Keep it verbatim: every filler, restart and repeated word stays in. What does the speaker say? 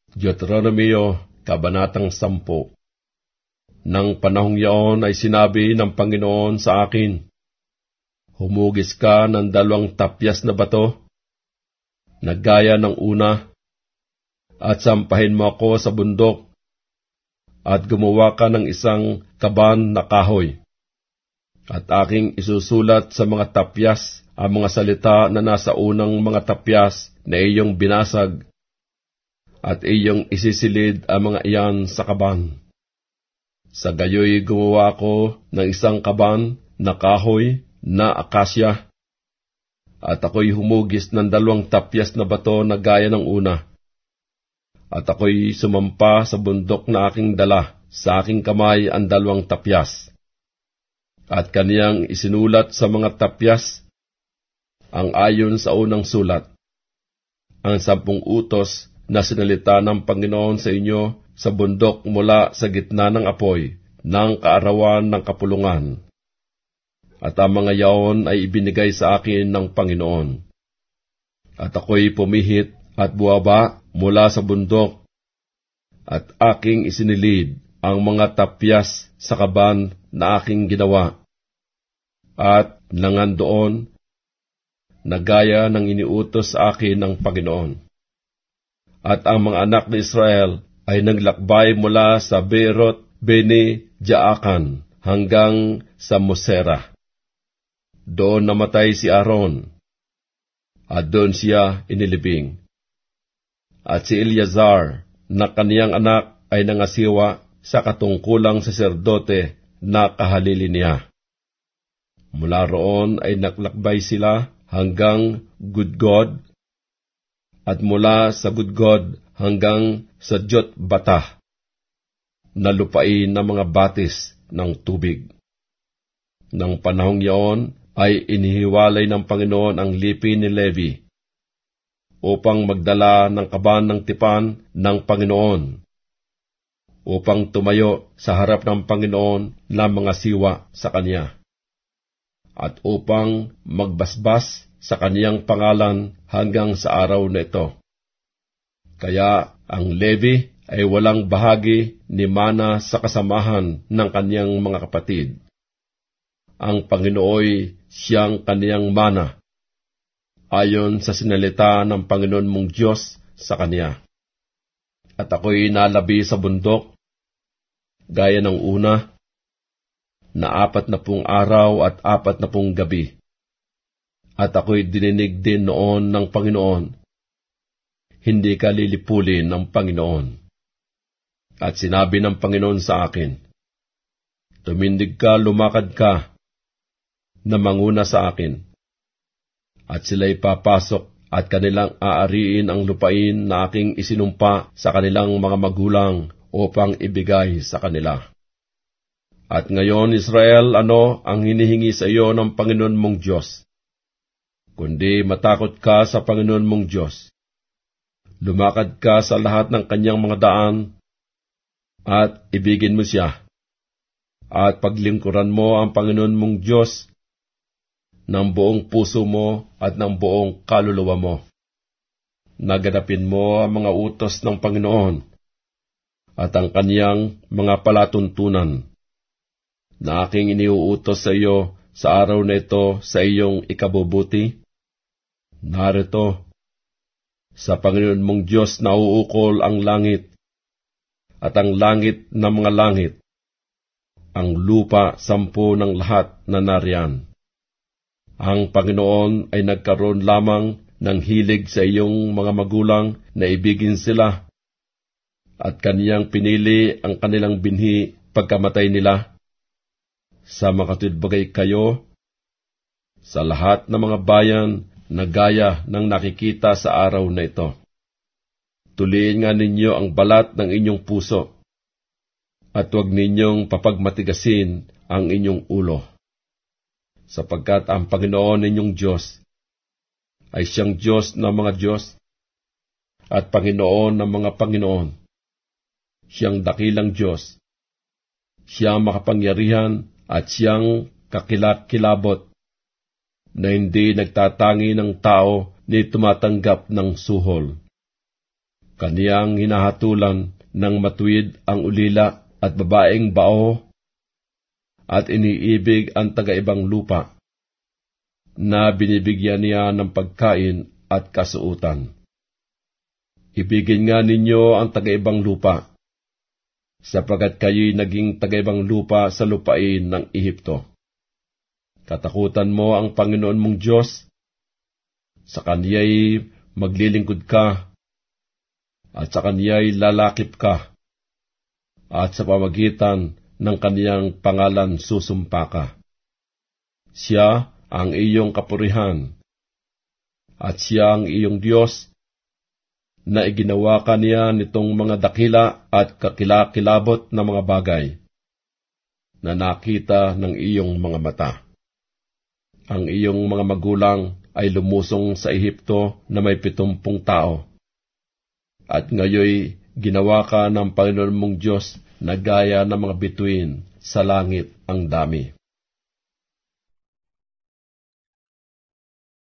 Deuteronomio, Kabanatang Sampo. Nang panahong yaon ay sinabi ng Panginoon sa akin, humugis ka ng dalawang tapyas na bato, na gaya ng una, at sampahin mo ako sa bundok, at gumawa ka ng isang kaban na kahoy. At aking isusulat sa mga tapyas ang mga salita na nasa unang mga tapyas na iyong binasag, at iyong isisilid ang mga iyan sa kaban. Sa gayoy gumawa ko ng isang kaban na kahoy na akasya, at ako'y humugis ng dalawang tapyas na bato na gaya ng una. At ako'y sumampa sa bundok na aking dala, sa aking kamay ang dalawang tapyas. At kaniyang isinulat sa mga tapyas ang ayon sa unang sulat, ang sampung utos na sinalita ng Panginoon sa inyo sa bundok mula sa gitna ng apoy ng kaarawan ng kapulungan. At ang mga yaon ay ibinigay sa akin ng Panginoon. At ako'y pumihit at buwaba mula sa bundok, at aking isinilid ang mga tapyas sa kaban na aking ginawa, at nangandoon na gaya ng iniutos sa akin ng Panginoon. At ang mga anak ni Israel ay naglakbay mula sa Beerot Bene Jaakan hanggang sa Mosera. Doon namatay si Aaron, at doon siya inilibing. At si Eleazar na kaniyang anak ay nangasiwa sa katungkulang saserdote na kahalili niya. Mula roon ay naglakbay sila hanggang Gudgod, at mula sa Gudgod hanggang sa Jotbatah, na lupain ng mga batis ng tubig. Nang panahong yaon ay inihiwalay ng Panginoon ang lipi ni Levi, upang magdala ng kaban ng tipan ng Panginoon, upang tumayo sa harap ng Panginoon na mga siwa sa kanya, at upang magbasbas sa kaniyang pangalan hanggang sa araw na ito. Kaya ang Levi ay walang bahagi ni mana sa kasamahan ng kaniyang mga kapatid. Ang Panginooy siyang kaniyang mana, ayon sa sinalita ng Panginoon mong Diyos sa kaniya. At ako'y nalabi sa bundok, gaya ng una, na apat na pung araw at apat na pung gabi. At ako'y dininig din noon ng Panginoon, hindi ka lilipulin ng Panginoon. At sinabi ng Panginoon sa akin, tumindig ka, lumakad ka, na manguna sa akin. At sila'y papasok at kanilang aariin ang lupain na aking isinumpa sa kanilang mga magulang upang ibigay sa kanila. At ngayon, Israel, ano ang hinihingi sa iyo ng Panginoon mong Diyos? Kundi matakot ka sa Panginoon mong Diyos. Lumakad ka sa lahat ng kanyang mga daan, at ibigin mo siya, at paglingkuran mo ang Panginoon mong Diyos ng buong puso mo at ng buong kaluluwa mo. Naganapin mo ang mga utos ng Panginoon at ang kaniyang mga palatuntunan na aking iniuutos sa iyo sa araw na ito sa iyong ikabubuti. Narito, sa Panginoon mong Diyos nauukol ang langit, at ang langit ng mga langit, ang lupa sampu ng lahat na nariyan. Ang Panginoon ay nagkaroon lamang ng hilig sa iyong mga magulang na ibigin sila, at kaniyang pinili ang kanilang binhi pagkamatay nila. Sa makatudbagay kayo sa lahat ng mga bayan na gaya ng nakikita sa araw na ito. Tuliin nga ninyo ang balat ng inyong puso, at huwag ninyong papagmatigasin ang inyong ulo, sapagkat ang Panginoon ninyong Diyos ay siyang Diyos ng mga Diyos at Panginoon ng mga Panginoon. Siyang dakilang Diyos, siyang makapangyarihan at siyang kakilak-kilabot, na hindi nagtatangi ng tao ni tumatanggap ng suhol. Kaniyang hinahatulan ng matuwid ang ulila at babaeng bao, at iniibig ang taga-ibang lupa, na binibigyan niya ng pagkain at kasuutan. Ibigin nga ninyo ang taga-ibang lupa, sapagkat kayo'y naging taga-ibang lupa sa lupain ng Ehipto. Katakutan mo ang Panginoon mong Diyos, sa Kaniya'y maglilingkod ka, at sa Kaniya'y lalakip ka, at sa pamagitan ng Kaniyang pangalan susumpa ka. Siya ang iyong kapurihan, at siya ang iyong Diyos, na iginawa ka niya nitong mga dakila at kakilakilabot na mga bagay, na nakita ng iyong mga mata. Ang iyong mga magulang ay lumusong sa Ehipto na may pitumpung tao, at ngayoy ginawa ka ng Panginoon mong Diyos na gaya ng mga bituin sa langit ang dami.